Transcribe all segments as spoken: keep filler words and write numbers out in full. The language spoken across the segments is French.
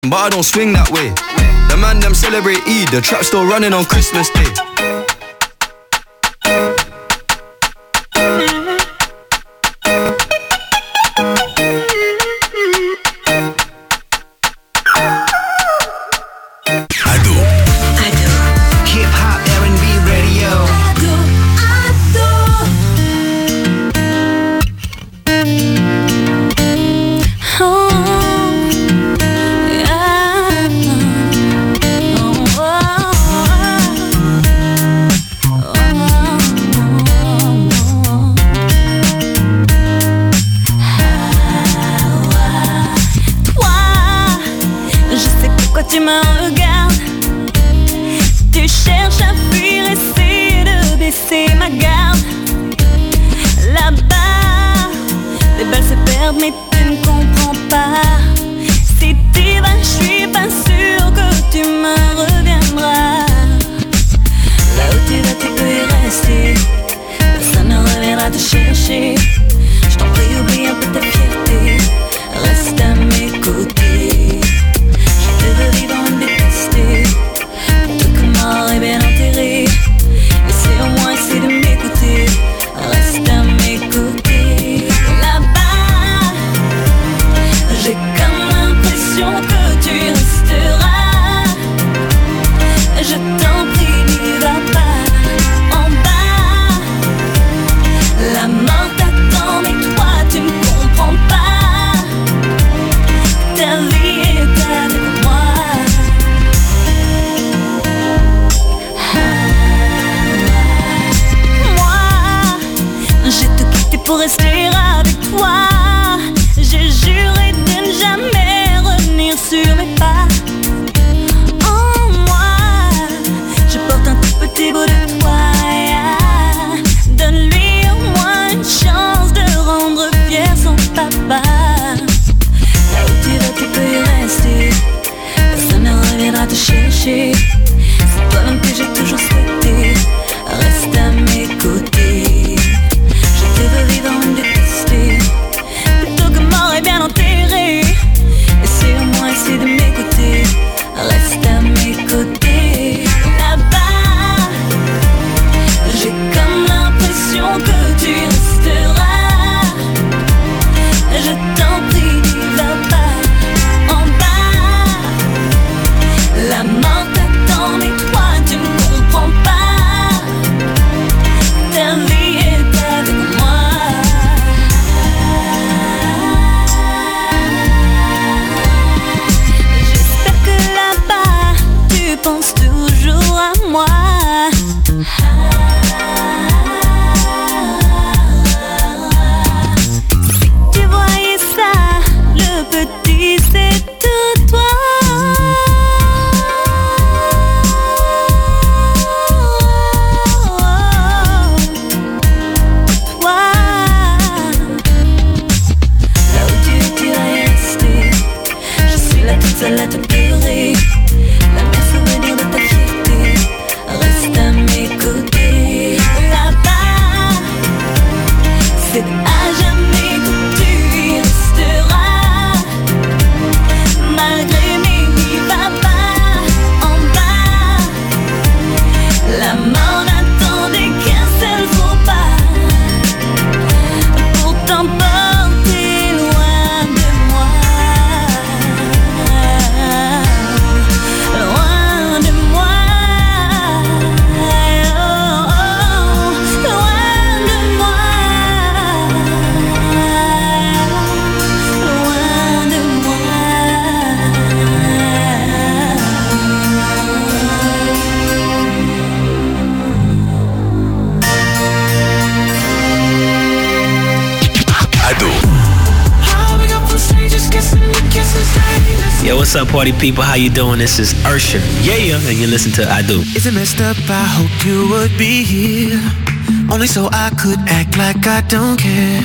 but I don't swing that way. The man them celebrate Eid, the trap still running on Christmas Day. Yo, what's up, party people? How you doing? This is Usher. Yeah, and you listen to I Do. Is it messed up? I hope you would be here, only so I could act like I don't care.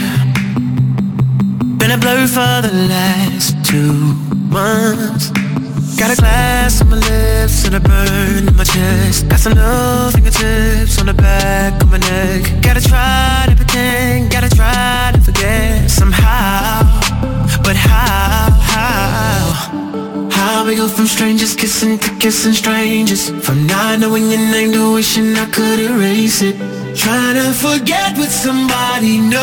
Been a blur for the last two months. Got a glass on my lips and a burn in my chest. Got some little fingertips on the back of my neck. Gotta try to pretend, gotta try to forget somehow. But how, how, how How we go from strangers kissing to kissing strangers, from not knowing your name to wishing I could erase it. Trying to forget with somebody, know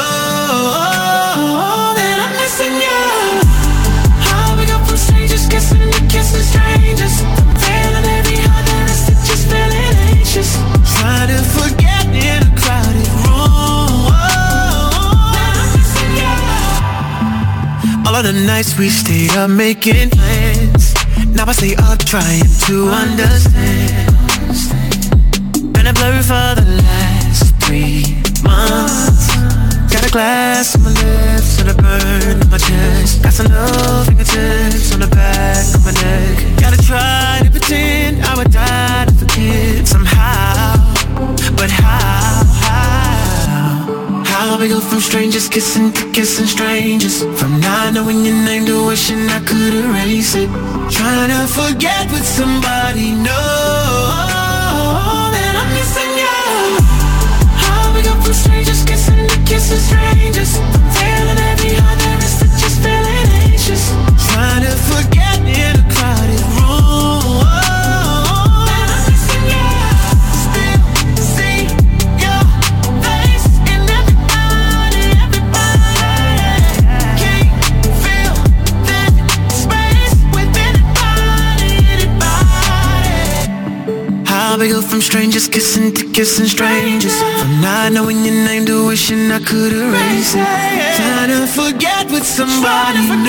that I'm missing you. How we go from strangers kissing to kissing strangers, from feeling every heart that is just feeling anxious. Trying to forget in a crowded room that I'm missing you. All of the nights we stayed up making plans, now I stay up trying to understand. Been a blur for the last three months. Got a glass on my lips and a burn on my chest. Got some little fingertips on the back of my neck. Gotta try to pretend I would die to forget somehow. But how, how, how we go from strangers kissing to kissing strangers, from not knowing your name to wishing I could erase it. Trying to forget with somebody, know that I'm missing you. How we go from strangers kissing to kissing strangers, from feeling every heart there is to just feeling anxious. Trying to forget in a crowded room that I'm missing you. Still see your face in everybody, everybody. Can't feel that space within anybody, anybody. How we go from strangers kissing to kissing strangers, from not knowing your name to wishing I could erase it. Trying to forget with somebody, know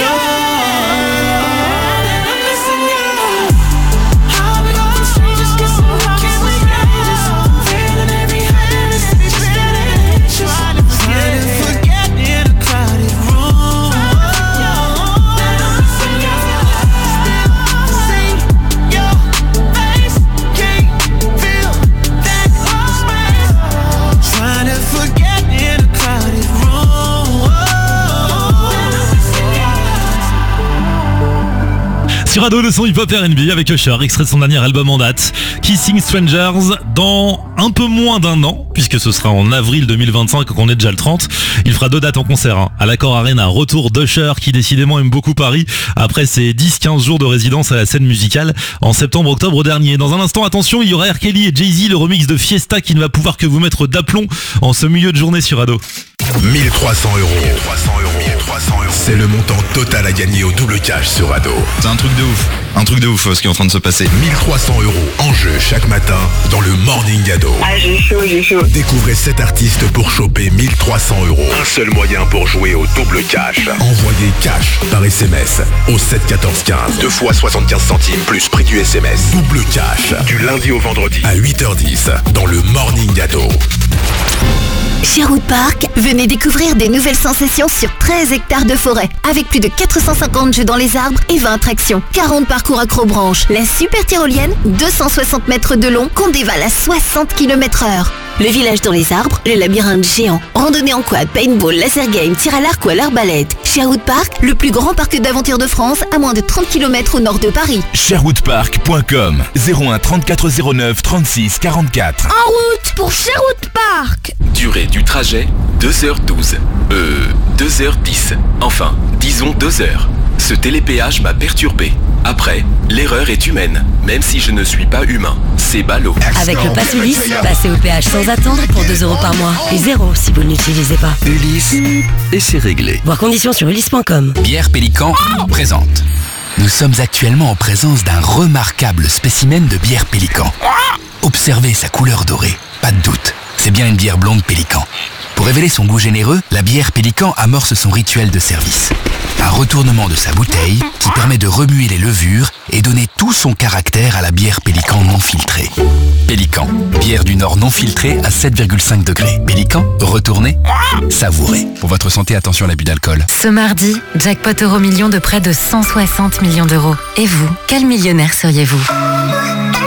that I'm missing you. How we go from strangers kissing to kissing strangers, feeling every hand is just feeling anxious. Trying to forget in a crowded room that I'm missing you. Still see your face, can't feel that space. Trying to forget in a crowded room that I'm missing you. Sur Ado, le son hip-hop R and B avec Usher, extrait de son dernier album en date, Kissing Strangers, dans un peu moins d'un an, puisque ce sera en avril deux mille vingt-cinq, qu'on est déjà le trente. Il fera deux dates en concert, hein, à l'Accor Arena, retour d'Usher, qui décidément aime beaucoup Paris, après ses dix quinze jours de résidence à la scène musicale, en septembre-octobre dernier. Dans un instant, attention, il y aura R. Kelly et Jay-Z, le remix de Fiesta, qui ne va pouvoir que vous mettre d'aplomb en ce milieu de journée sur Ado. mille trois cents euros. mille trois cents euros. mille trois cents euros. C'est le montant total à gagner au double cash sur Ado. C'est un truc de ouf. Un truc de ouf ce qui est en train de se passer. mille trois cents euros en jeu chaque matin dans le Morning Ado. Ah, j'ai chaud, j'ai chaud. Découvrez sept artistes pour choper mille trois cents euros. Un seul moyen pour jouer au double cash. Envoyez cash par S M S au sept quatorze quinze. Deux fois soixante-quinze centimes plus prix du S M S. Double cash du lundi au vendredi à huit heures dix dans le Morning Ado. Sherwood Park, venez découvrir des nouvelles sensations sur treize hectares de forêt, avec plus de quatre cent cinquante jeux dans les arbres et vingt attractions, quarante parcours acrobranches, la super tyrolienne, deux cent soixante mètres de long qu'on dévale à soixante kilomètres heure. Le village dans les arbres, le labyrinthe géant, randonnée en quad, paintball, laser game, tir à l'arc ou à l'arbalète. Sherwood Park, le plus grand parc d'aventure de France, à moins de trente kilomètres au nord de Paris. Sherwood Park point com zéro un trente-quatre zéro neuf trente-six quarante-quatre. En route pour Sherwood Park. Durée du trajet, deux heures douze. Euh, deux heures dix. Enfin, disons deux heures. Ce télépéage m'a perturbé. Après, l'erreur est humaine, même si je ne suis pas humain. C'est ballot. Avec le pass Ulysse, passez au péage sans attendre pour deux euros par mois. Et zéro si vous ne l'utilisez pas. Ulysse, et c'est réglé. Voir conditions sur ulysse point com. Bière Pélican présente. Nous sommes actuellement en présence d'un remarquable spécimen de bière Pélican. Observez sa couleur dorée, pas de doute. C'est bien une bière blonde Pélican. Pour révéler son goût généreux, la bière Pélican amorce son rituel de service. Un retournement de sa bouteille qui permet de remuer les levures et donner tout son caractère à la bière Pélican non filtrée. Pélican, bière du Nord non filtrée à sept virgule cinq degrés. Pélican, retournez, savourez. Pour votre santé, attention à l'abus d'alcool. Ce mardi, jackpot euro million de près de cent soixante millions d'euros. Et vous, quel millionnaire seriez-vous ?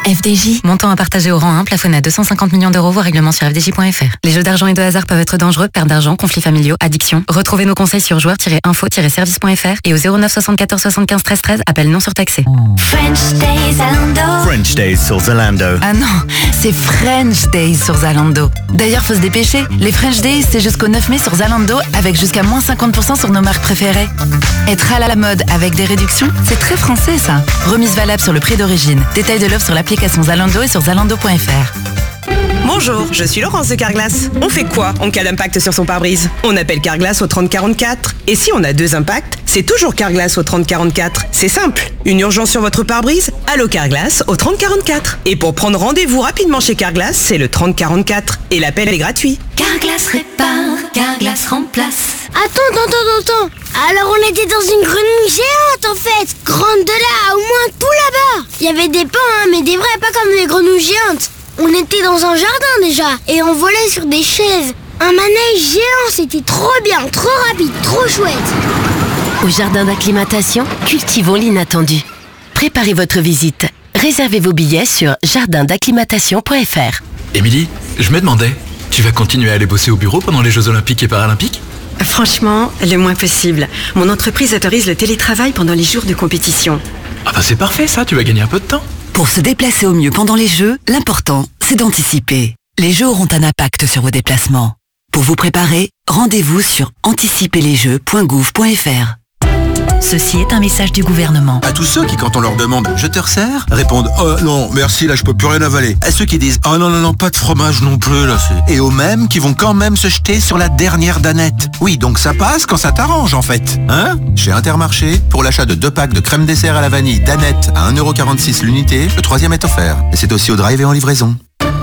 F D J. Montant à partager au rang un, plafonné à deux cent cinquante millions d'euros, voire règlement sur f d j point f r. Les jeux d'argent et de hasard peuvent être dangereux, perte d'argent, conflits familiaux, addiction. Retrouvez nos conseils sur joueurs tiret info tiret service point f r et au zéro neuf soixante-quatorze soixante-quinze treize treize, appel non surtaxé. French Days Zalando. French Days sur Zalando. Ah non, c'est French Days sur Zalando. D'ailleurs, faut se dépêcher. Les French Days, c'est jusqu'au neuf mai sur Zalando avec jusqu'à moins cinquante pour cent sur nos marques préférées. Être à la mode avec des réductions, c'est très français ça. Remise valable sur le prix d'origine. Détail de l'offre sur l'application Zalando et sur zalando point f r. Bonjour, je suis Laurence de Carglass. On fait quoi en cas d'impact sur son pare-brise? On appelle Carglass au trente quarante-quatre. Et si on a deux impacts, c'est toujours Carglass au trente quarante-quatre. C'est simple. Une urgence sur votre pare-brise? Allô Carglass au trente quarante-quatre. Et pour prendre rendez-vous rapidement chez Carglass, c'est le trente quarante-quatre. Et l'appel est gratuit. Carglass répare, Carglass remplace. Attends, attends, attends, attends. Alors on était dans une grenouille géante en fait. Grande de là, au moins tout là-bas. Il y avait des pans, hein, mais des vrais, pas comme les grenouilles géantes. On était dans un jardin déjà, et on volait sur des chaises. Un manège géant, c'était trop bien, trop rapide, trop chouette. Au jardin d'acclimatation, cultivons l'inattendu. Préparez votre visite. Réservez vos billets sur jardin d'acclimatation point f r. Émilie, je me demandais, tu vas continuer à aller bosser au bureau pendant les Jeux Olympiques et Paralympiques ? Franchement, le moins possible. Mon entreprise autorise le télétravail pendant les jours de compétition. Ah bah c'est parfait ça, tu vas gagner un peu de temps. Pour se déplacer au mieux pendant les Jeux, l'important, c'est d'anticiper. Les Jeux auront un impact sur vos déplacements. Pour vous préparer, rendez-vous sur anticiper les jeux point gouv point f r. Ceci est un message du gouvernement. À tous ceux qui, quand on leur demande « Je te resserre ?» répondent « Oh non, merci, là je peux plus rien avaler ». À ceux qui disent « Oh non, non, non, pas de fromage non plus, là c'est... » Et aux mêmes qui vont quand même se jeter sur la dernière danette. Oui, donc ça passe quand ça t'arrange en fait. Hein ? Chez Intermarché, pour l'achat de deux packs de crème dessert à la vanille danette à un euro quarante-six l'unité, le troisième est offert. Et c'est aussi au drive et en livraison.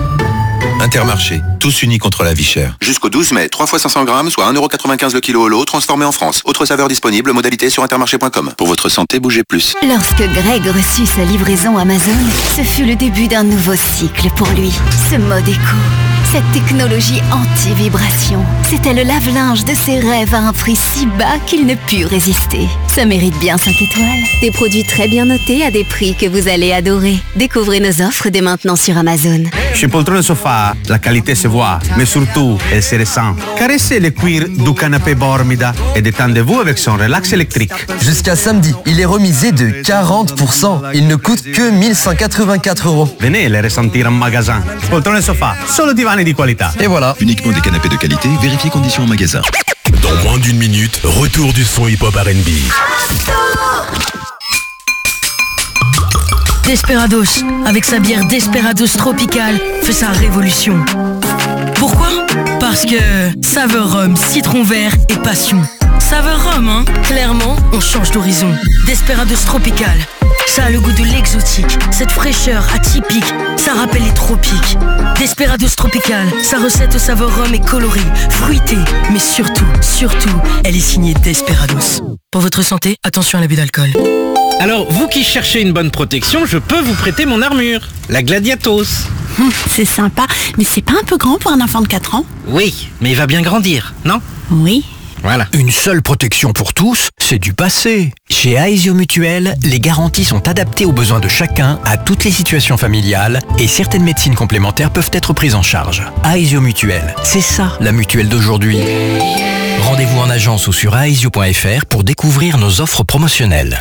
Intermarché, tous unis contre la vie chère. Jusqu'au douze mai, trois fois cinq cents grammes, soit un euro quatre-vingt-quinze le kilo au lot, transformé en France. Autre saveur disponible, modalité sur intermarché point com. Pour votre santé, bougez plus. Lorsque Greg reçut sa livraison Amazon, ce fut le début d'un nouveau cycle pour lui. Ce mode éco, cette technologie anti-vibration, c'était le lave-linge de ses rêves à un prix si bas qu'il ne put résister. Ça mérite bien cinq étoiles. Des produits très bien notés à des prix que vous allez adorer. Découvrez nos offres dès maintenant sur Amazon. Chez Poltrone Sofa, la qualité se voit, mais surtout, elle se ressent. Caressez le cuir du canapé Bormida et détendez-vous avec son relax électrique. Jusqu'à samedi, il est remisé de quarante pour cent. Il ne coûte que mille cent quatre-vingt-quatre euros. Venez les ressentir en magasin. Poltrone Sofa, solo divani di qualità. Et voilà. Uniquement des canapés de qualité, vérifiez conditions en magasin. Dans moins d'une minute, retour du son hip-hop R and B. Desperados, avec sa bière Desperados Tropical, fait sa révolution. Pourquoi ? Parce que saveur rhum, citron vert et passion. Saveur rhum, hein ? Clairement, on change d'horizon. Desperados Tropical, ça a le goût de l'exotique. Cette fraîcheur atypique, ça rappelle les tropiques. Desperados Tropical, sa recette saveur rhum est colorée, fruitée, mais surtout, surtout, elle est signée Desperados. Pour votre santé, attention à l'abus d'alcool. Alors, vous qui cherchez une bonne protection, je peux vous prêter mon armure, la Gladiatos. Hum, c'est sympa, mais c'est pas un peu grand pour un enfant de quatre ans ? Oui, mais il va bien grandir, non ? Oui. Voilà. Une seule protection pour tous, c'est du passé. Chez Aesio Mutuel, les garanties sont adaptées aux besoins de chacun, à toutes les situations familiales, et certaines médecines complémentaires peuvent être prises en charge. Aesio Mutuel, c'est ça la mutuelle d'aujourd'hui. Rendez-vous en agence ou sur aesio point f r pour découvrir nos offres promotionnelles.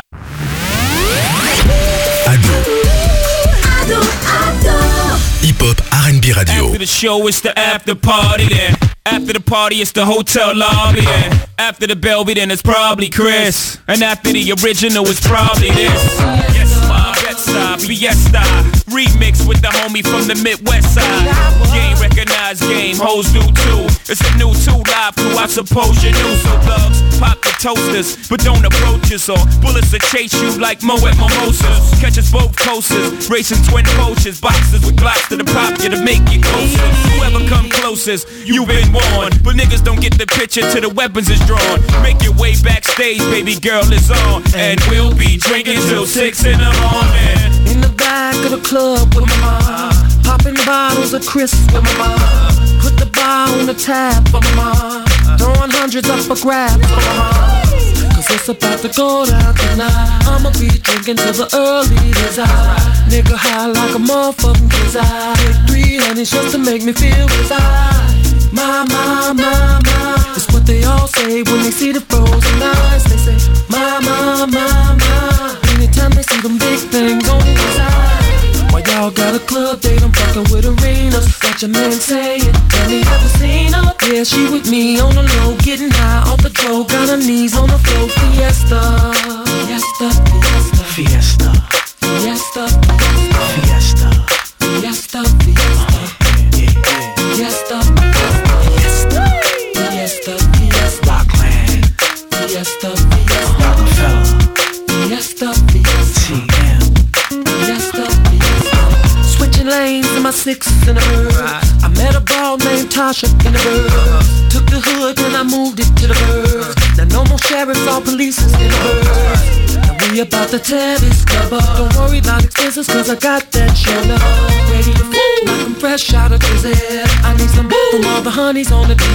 Ado. Ado, Ado. Hip-hop R and B Radio. After the show, it's the after party then. After the party, it's the hotel lobby then. After the Belby, then it's probably Chris. And after the original, it's probably this. Yes, my Bed-Stuy, Fiesta. Remix with the homie from the Midwest side. Game recognized game, hoes do too. It's a new two live crew, I suppose you knew. So thugs, pop the toasters, but don't approach us. Or bullets will chase you like Mo at Mimosas. Catch us both coasters, racing twin poachers. Boxers with glocks to the pop you to make you closer. Whoever come closest, you been warned. But niggas don't get the picture till the weapons is drawn. Make your way backstage, baby girl is on. And we'll be drinking till six in the morning. In the back of the club with my mom, popping bottles of crisps with my mom. Put the bar on the tab for my mom, throwing hundreds up for grabs for my mom. Cause it's about to go down tonight. I'ma be drinking till the early desire. Nigga high like a motherfucking desire. Take three honeys just to make me feel desire. My, my, my, my, it's what they all say when they see the frozen eyes. They say, my, my, my, my, anytime they see them big things on the side. Why y'all got a club date, I'm fucking with arenas. Got your man saying, have you ever seen her? Yeah, she with me on the low, getting high off the dough. Got her knees on the floor, fiesta. Fiesta, fiesta, fiesta. Fiesta, fiesta. Fiesta, fiesta. Fiesta, fiesta, fiesta, fiesta, Rockland, fiesta, fiesta, Rockefeller, fiesta, fiesta, T M, fiesta, fiesta. Switching lanes in my sixes in the bird. I met a ball named Tasha in the bird. Took the hood and I moved it to the bird. Now no more sheriffs, all police is in the bird. Now we about to tear this club up. Don't worry about expenses cause I got that shoulder. Ready to fool like I'm fresh out of prison. I need some from all the honeys on the D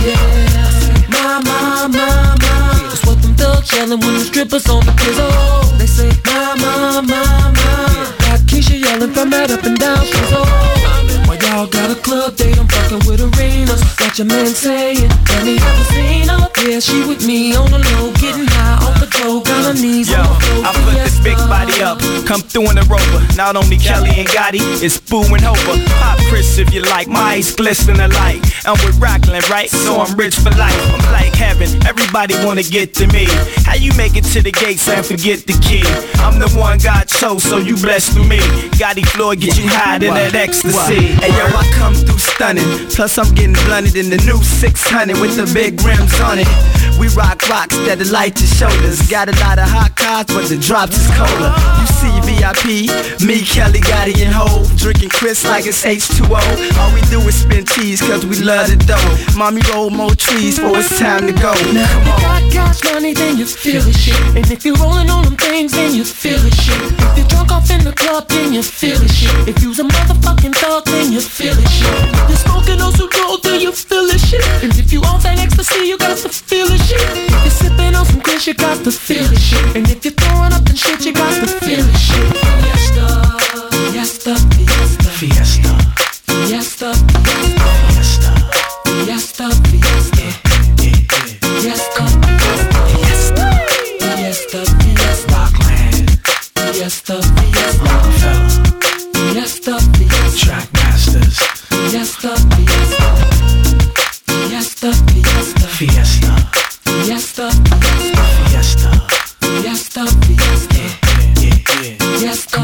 M. My, my, my, my, that's what them thugs yelling when the strippers on the pizzle. They say, my, my, my, my. Got Keisha yelling from that up and down she's old. Why y'all got a club date, I'm fucking with arenas. Got your man saying, have you ever seen her? Yeah, she with me on the low, getting high off the dough. Got her knees Yo, on the floor. I put this big body up, come through in the Rover. Not only Kelly and Gotti, it's Boo and Hova. Pop Chris if you like, my eyes glisten alike. I'm with Rockland, right? So I'm rich for life. I'm like heaven, everybody wanna get to me. How you make it to the gates and forget the key? I'm the one God chose, so you blessed through me. Gotti Floyd get you high in that ecstasy. Hey yo, I come through stunning. Plus I'm getting blunted in the new six hundred with the big rims on it. We rock rocks that'll light your shoulders. Got a lot of hot cars, but the drops is colder. You see V I P, me, Kelly, Gotti, and Hov, drinking Chris like it's H two O. All we do is spin cheese cause we love the dough. Mommy roll more trees for it's time to go. Now if you got cash money then you feel the shit. And if you're rolling on them things then you feel the shit. If you're drunk off in the club then you feel the shit. If you's a motherfucking thug then you feel the shit. If you're smoking on some dope then you feel the shit. And if you on that ecstasy you got to feel the shit. If you're sipping on some Chris you got to feel the shit. And if you're throwing up and shit you got to feel the shit. Fiesta, fiesta, fiesta, fiesta, fiesta, fiesta, fiesta, fiesta, fiesta, fiesta, fiesta, Rockland, fiesta, fiesta, Rockefeller, fiesta, fiesta, Track Masters, fiesta, fiesta, fiesta, fiesta, fiesta, fiesta, fiesta, fiesta, fiesta, fiesta,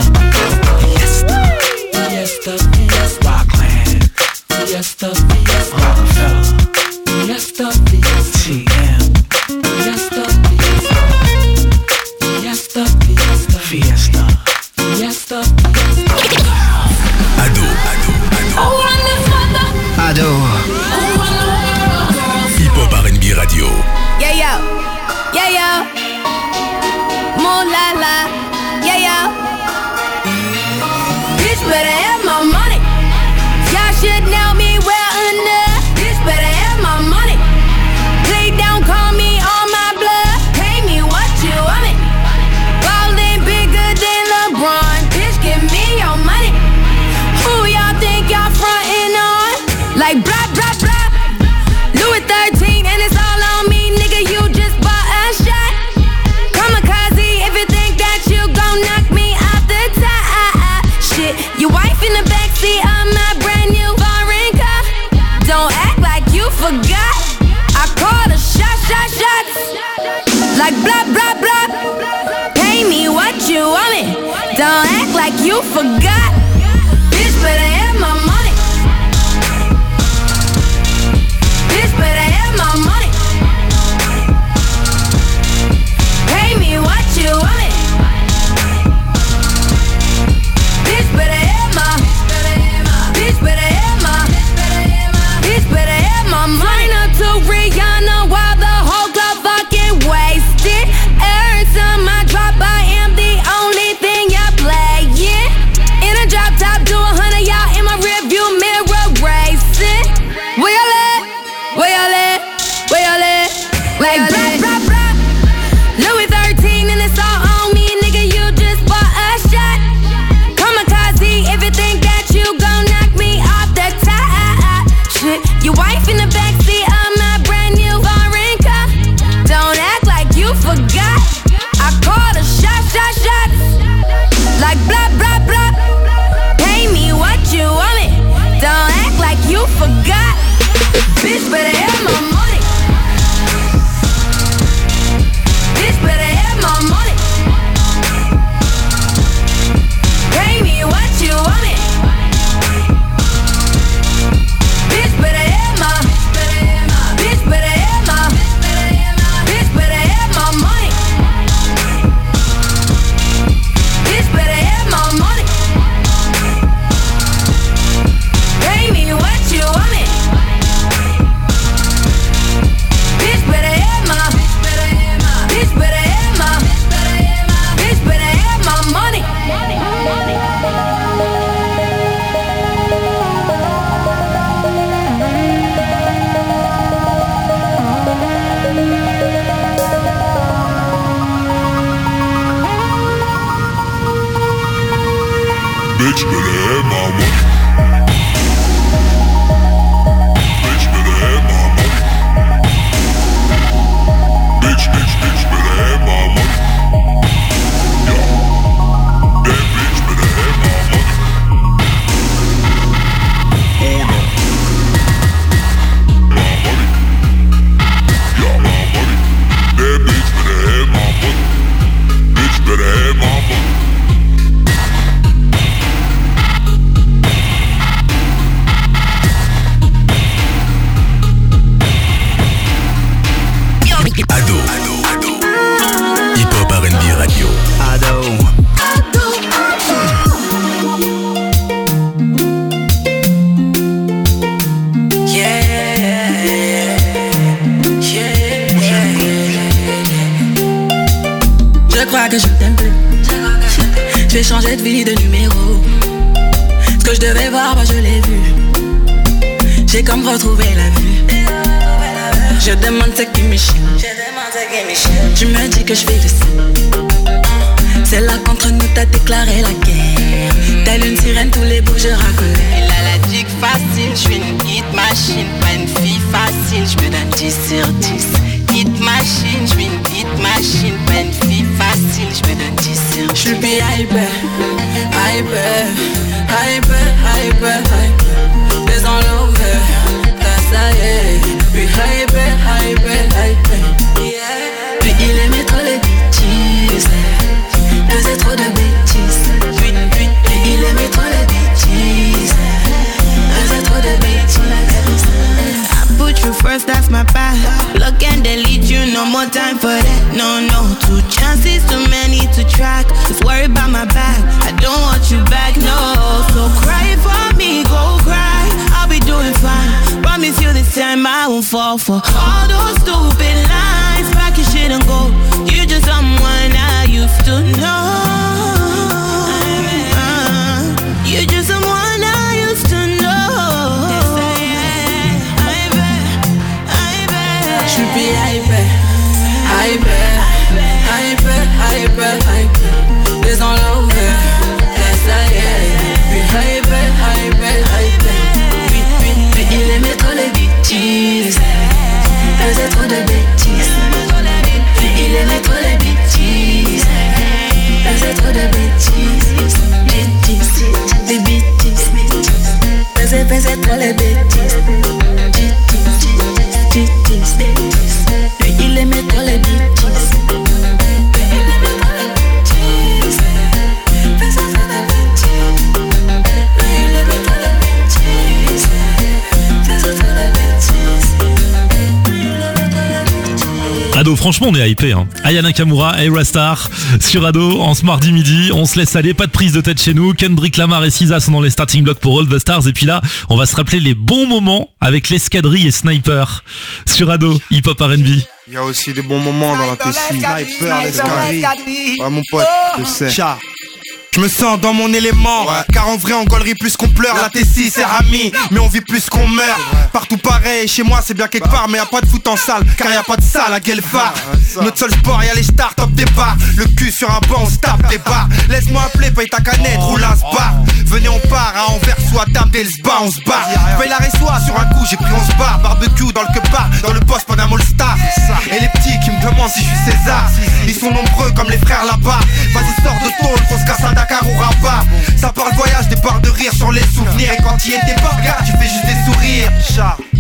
fiesta, fiesta, Rockland, fiesta, fiesta, Rockefeller, fiesta, fiesta, T M, fiesta, fiesta, fiesta, fiesta, fiesta, fiesta, fiesta. Ado, ado, ado. Ado. Hip Hop R and B Radio. Yeah, yo. Yeah, yo. Mo la la. Yeah, yo. Bitch better have my money. Y'all should know me well enough. Bitch better have my money. Please don't call me on my blood. Pay me what you want it. Ballin' bigger than LeBron. Bitch, give me your money. Who y'all think y'all frontin' on? Like blah, blah, blah. Louis thirteen and it's all on me. Nigga, you just bought a shot. Kamikaze if you think that you gon' knock me off the top. Shit, your wife in the backseat of my brand new foreign car. Don't act like you forgot. I called a shot, shot, shots. Like blah, blah, blah. Pay me what you want it. Don't act like you forgot. Bitch better have my money. Bitch better have my money. Pay me what you want it. Bitch better have my. Bitch better have my. Bitch better have my money. Sign up to Rihanna while the whole club fucking wasted. Every time I drop I am the only thing you're playing. In a Bitch better have my money. Bitch better have my money. Pay me what you want it. Bitch better have my. Bitch better have my. Bitch better have my money. Bitch better have my money. Pay me what you want it. Bitch better have my. Bitch better have my. Bitch better have my money. Bitch better have my money. Bitch better have my money. Bitch, bitch, bitch better have my money. Yeah. That bitch better have my money. Oh no. My money. Yeah, my money. That bitch better have my money. Bitch better have my money. Ado, Ado, Hip-Hop R and B Radio. Ado. Je crois que je t'aime plus. Je vais changer de vie, de numéro. Ce que je devais voir, bah je l'ai vu. J'ai comme retrouvé la vue. Je demande ce qui m'échappe. Tu me dis que je fais le seul. C'est là qu'entre nous t'as déclaré la guerre. Telle une sirène, tous les bouts je racolais. Elle a la dick facile, je suis une hit machine. Pas une fille facile, je me donne dix sur dix. Hit machine, je suis une hit machine. Pas une fille facile, je me donne dix sur dix. Je suis hyper, hyper, hyper, hyper, hyper. Des enlevés, ça y est. Puis hyper, hyper, hyper, yeah. Puis il aimait trop les bêtises. Faisait trop de bêtises. Puis, puis, puis il aimait trop les bêtises. Faisait trop de bêtises. I put you first, that's my path. Block and delete you, no more time for that. No, no, two chances, too many to track. Just worry about my back, I don't want you back, no. So cry for me, go cry, I'll be doing fine. Promise you this time I won't fall for all those stupid lies. Pack your shit and go, you're just someone I used to know. uh, You're just someone I used to know. J'suis hyper, hyper, hyper, hyper, hyper. Des enlevés, ça y est. Puis hyper, hyper, hyper. Puis, puis, puis il aimait trop les bêtises. Faisait trop de bêtises. Puis il aimait trop les bêtises. Faisait trop de bêtises. Bêtises, des bêtises. Faisait, faisait trop les bêtises. Bêtises, bêtises. Puis il aimait trop les bêtises. Ado, franchement on est hypé hein. Aya Nakamura, Ayra Starr sur Ado en ce mardi midi. On se laisse aller, pas de prise de tête chez nous. Kendrick Lamar et S Z A sont dans les starting blocks pour All the Stars. Et puis là, on va se rappeler les bons moments avec l'escadrille et Sniper sur Ado, Hip Hop R and B. Il y a aussi des bons moments dans la T C. Sniper, l'escadrille. Ouais mon pote, je sais. Ciao. Je me sens dans mon élément, ouais. Car en vrai on gaulerie plus qu'on pleure. La T six c'est Rami, mais on vit plus qu'on meurt. Partout pareil, chez moi c'est bien quelque part. Mais y'a pas de foot en salle, car y'a pas de salle à Guelphard. Notre seul sport y'a les stars, top départ. Le cul sur un banc, on se tape des barres. Laisse-moi appeler, paye ta canette, roule un spa. Venez on part, à Anvers ou à Dame d'Elsba, on se barre. Paye la résoie sur un coup, j'ai pris onze bars. Barbecue dans le quepart, dans le poste pendant un All-Star. Et les petits qui me demandent si je suis César, ils sont nombreux comme les frères là-bas. Vas-y sors de tôle, qu'on se casse un Dakar ou Rabat. Ça parle voyage, des barres de rire sur les souvenirs. Et quand y était pas, regarde, tu fais juste des sourires. Chat.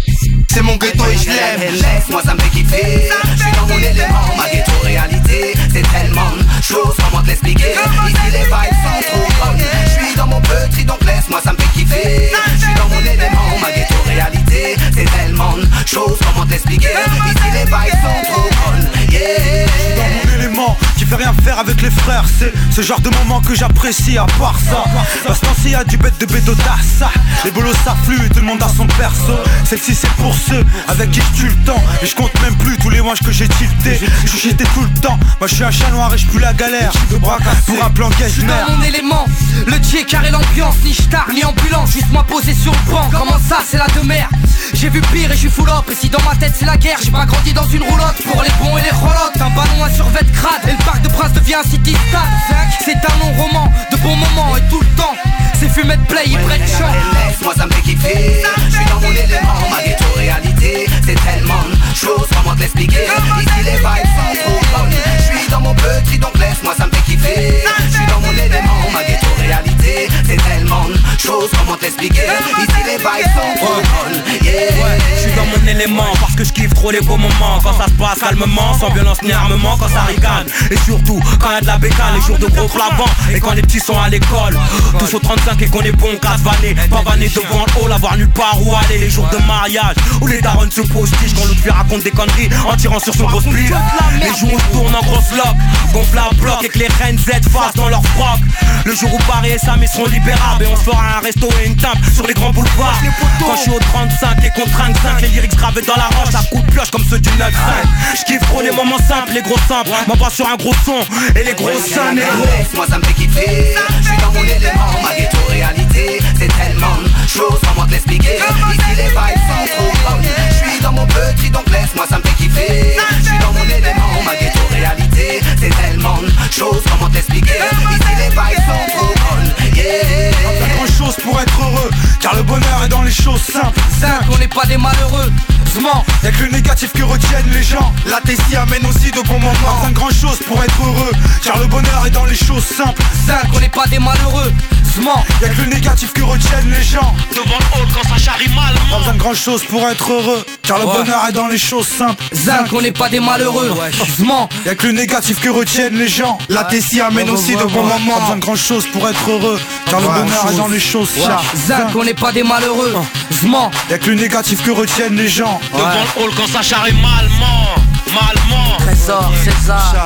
c'est mon ghetto et je l'aime. Laisse-moi ça me fait kiffer. Je suis dans mon élément, ma ghetto réalité. C'est tellement de choses, comment te l'expliquer. Ici les vibes sont trop bonnes. Je suis dans mon petit donc laisse-moi ça me fait kiffer. Je suis dans mon élément, ma ghetto réalité. C'est tellement de choses, comment te l'expliquer. Ici les vibes sont trop bonnes. Yeah. Je suis dans mon élément, qui fait rien faire avec les frères. C'est ce genre de moment que j'apprécie à part ça. Parce que y a du bête de bédotassa. Les bolos s'affluent, tout le monde a son perso. Celle-ci c'est pour ceux avec qui je tue le temps. Et je compte même plus tous les manches que j'ai tilté. Je j'étais tout le temps. Moi je suis un chat noir et je pue la galère. De bras cassés pour un plan Je suis dans mon élément, le jet carré l'ambiance. Ni star ni ambulance, juste moi posé sur le banc. Comment ça c'est la demeure. J'ai vu pire et je suis full up. Et si dans ma tête c'est la guerre, j'ai pas grandi dans une roulotte. Pour les bons et les rolottes, un ballon, un survêt crade. Et le parc de Prince devient un city stade. C'est un long roman, de bons moments et tout le temps. C'est fumé de play, il prête champ. Laisse-moi ça me fait kiffer. Je suis dans mon élément, ma ghetto réalité. C'est tellement de choses, comment te l'expliquer. Ici les vibes sont trop bonnes. Je suis dans mon petit donc laisse-moi ça me fait kiffer. Je suis dans mon élément, ma ghetto réalité. C'est tellement de choses, comment te l'expliquer. Ici les vibes sont trop bonnes. Yeah. Ouais, je suis dans mon élément parce que je kiffe trop les beaux moments. Quand ça se passe calmement, sans violence ni armement. Quand ça ricane, et surtout quand y'a de la bécane. Les jours de gros flavants et quand les petits sont à l'école. Tous au trente-cinq et qu'on est bon, casse vanné. Pas vanné devant le hall, avoir nulle part où aller. Les jours de mariage où les darons se posent tige. Quand l'autre lui raconte des conneries en tirant sur son gros split. Les jours où je tourne en grosse loc, gonfle à bloc et que les reines Z fassent dans leur froc. Le jour où Paris et Sam ils seront libérables. Et on se fera un resto et une table sur les grands boulevards. Quand je suis au trente-cinq et qu'on trinque cinq, les lyrics gravés dans la roche à coups de pioche comme ceux du neuf cinq. Je kiffe trop les moments simples, les gros simples. M'en pas sur un gros son et les gros seins négro. Laisse-moi ça me fait kiffer. Je suis dans mon élément, ma ghetto réalité. C'est tellement de choses, comment te l'expliquer. Ici les vibes sont trop bonnes. Je suis dans mon petit donc laisse-moi ça me fait kiffer. Je suis dans mon élément, ma ghetto réalité. C'est tellement de choses, comment te l'expliquer. Ici les vibes sont trop bonnes. Yeah. Pas grand chose pour être heureux, car le bonheur est dans les choses simples. Cinq, on n'est pas des malheureux. Y'a que le négatif que retiennent les gens. La Tessie amène aussi de bons moments. Pas besoin de grand chose pour être heureux, car le bonheur est dans les choses simples. Cinq, on n'est pas des malheureux. Y'a que le négatif que retiennent les gens. Devant le hall quand ça charrie mal. Pas besoin de grand chose pour être heureux, car le ouais. bonheur est dans les choses simples. Zinc, on n'est pas des malheureux. Y'a que le négatif que retiennent les gens. La Tessie amène ouais, aussi ouais, de bons ouais. moments. Pas besoin de grand chose pour être heureux, car ouais, le bonheur chose. est dans les choses simples. Zinc, on n'est pas des malheureux. Y'a que le négatif que retiennent les gens. Ouais. Devant le hall quand ça charrie malement. Malement. Trésor, César,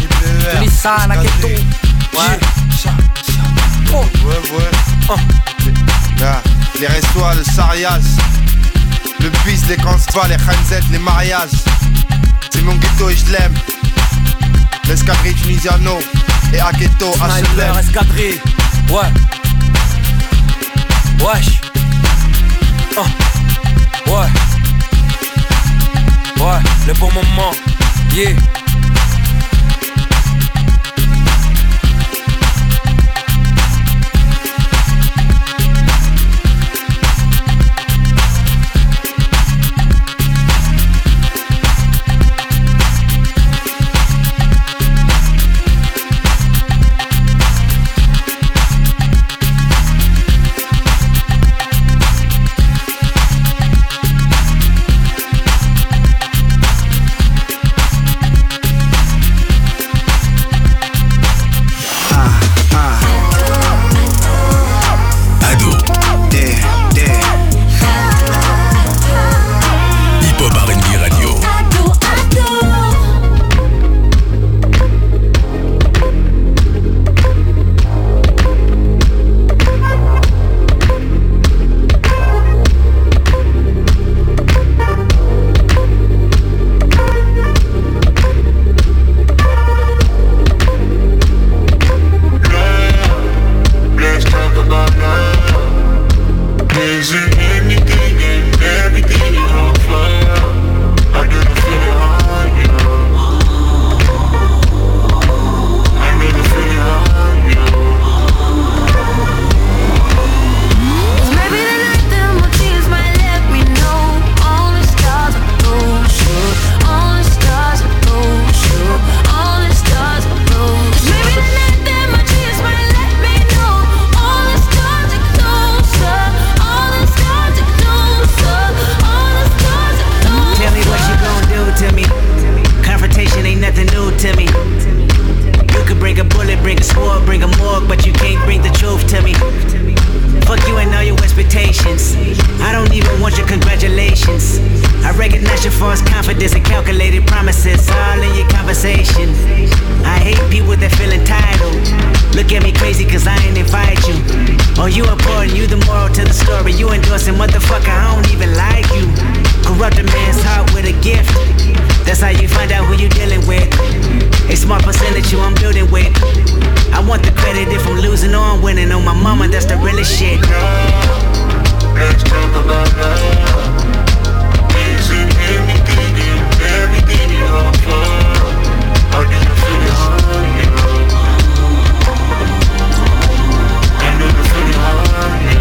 Nissan, Aketo. Ouais. Oh. Ouais, ouais. Oh. Les, yeah. les restos, le Sarias, le bis, les Kanspa, les Khanzet, les mariages. C'est mon ghetto et je l'aime. L'escadrille Tunisiano et Aketo, Sniper, escadrille. Ouais. Wesh. Oh. Ouais. Ouais, le bon moment. Yeah. false confidence and calculated promises all in your conversation. I hate people that feel entitled. Look at me crazy cause I ain't invite you. Oh, you important, you the moral to the story. You endorsing, motherfucker, I don't even like you. Corrupt a man's heart with a gift. That's how you find out who you dealing with. A small percentage you I'm building with. I want the credit if I'm losing or I'm winning. On my mama, that's the realest shit. Let's talk about love. Isn't everything you, everything you offer? How do you feel it, honey? I know you feel it, honey.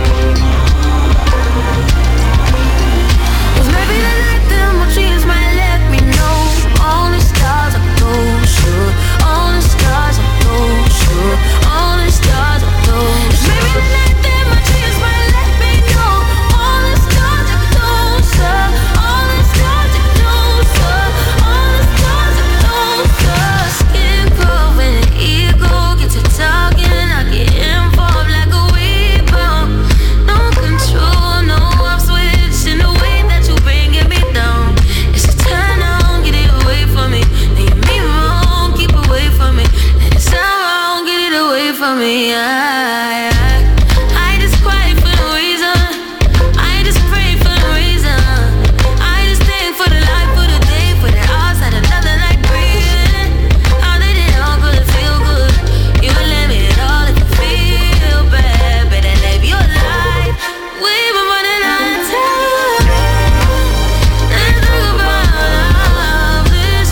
Was maybe the night that my dreams might let me know. All the stars are closer. All the stars are closer. All the stars are closer. Maybe the night that my dreams might let me know. All the stars are closer. All the stars are closer. All the stars are closer. Skin cold when the ego gets to talking. I get involved like a rebound. No control, no off switch in the way that you bringing me down. It's a turn on, get it away from me. Leave me wrong, keep away from me. Let it sound wrong, get it away from me. I, I, I just cry for no reason. I just pray for no reason. I just thank for the life, for the day, for the outside of nothing like breathing. All that it all could feel good. You let me it all if you feel bad. Better live your life. We've been running out of time. Let's talk about all this.